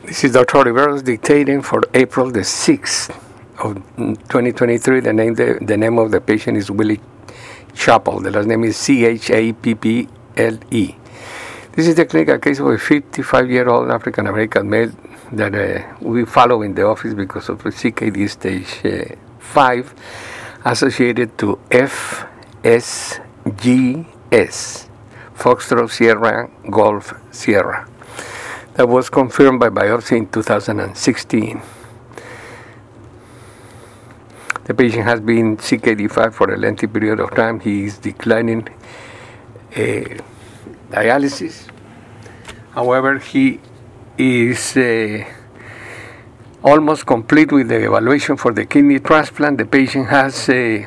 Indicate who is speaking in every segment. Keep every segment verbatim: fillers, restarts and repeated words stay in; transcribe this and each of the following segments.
Speaker 1: This is Doctor Oliveros dictating for April the sixth of twenty twenty-three. The name the, the name of the patient is Willie Chappell. The last name is C H A P P L E. This is the clinical case of a fifty-five-year-old African American male that uh, we follow in the office because of a C K D stage uh, five associated to F S G S, Foxtrot Sierra Golf Sierra. That was confirmed by biopsy in two thousand sixteen. The patient has been C K D five for a lengthy period of time. He is declining uh, dialysis. However, he is uh, almost complete with the evaluation for the kidney transplant. The patient has a,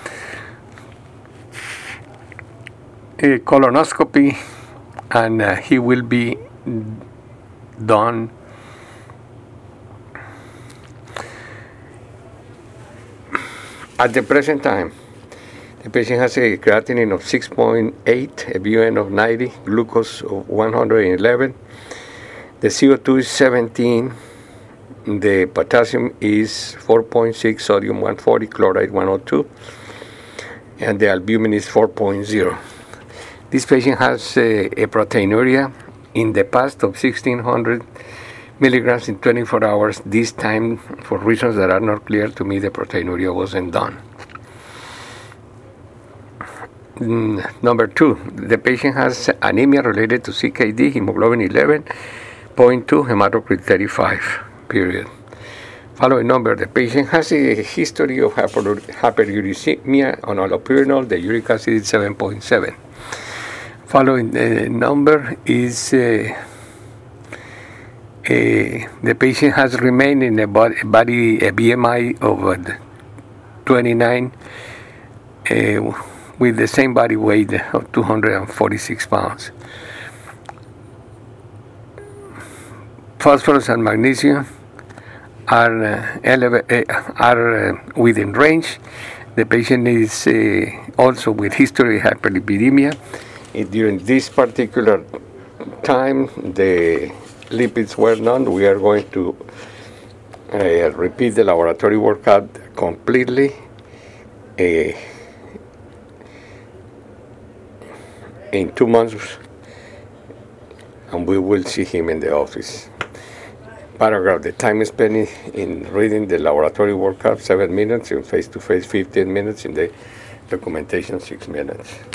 Speaker 1: a colonoscopy, and uh, he will be done at the present time. The patient has a creatinine of six point eight, a B U N of ninety, glucose of one hundred eleven, the C O two is seventeen, the potassium is four point six, sodium one forty, chloride one oh two, and the albumin is four point zero. This patient has a, a proteinuria in the past of sixteen hundred milligrams in twenty-four hours. This time, for reasons that are not clear to me, the proteinuria wasn't done. Mm, number two, the patient has anemia related to C K D, hemoglobin eleven point two, hematocrit thirty-five, period. Following number, the patient has a history of hyper- hyperuricemia on allopurinol, the uric acid is seven point seven. Following the number is uh, uh, the patient has remained in a body, body a B M I of uh, twenty-nine uh, with the same body weight of two hundred forty-six pounds. Phosphorus and magnesium are uh, eleva- uh, are uh, within range. The patient is uh, also with history of hyperlipidemia. During this particular time, the lipids were none. We are going to uh, repeat the laboratory workup completely uh, in two months, and we will see him in the office. Paragraph, the time spent in reading the laboratory workup, seven minutes, in face-to-face, fifteen minutes, in the documentation, six minutes.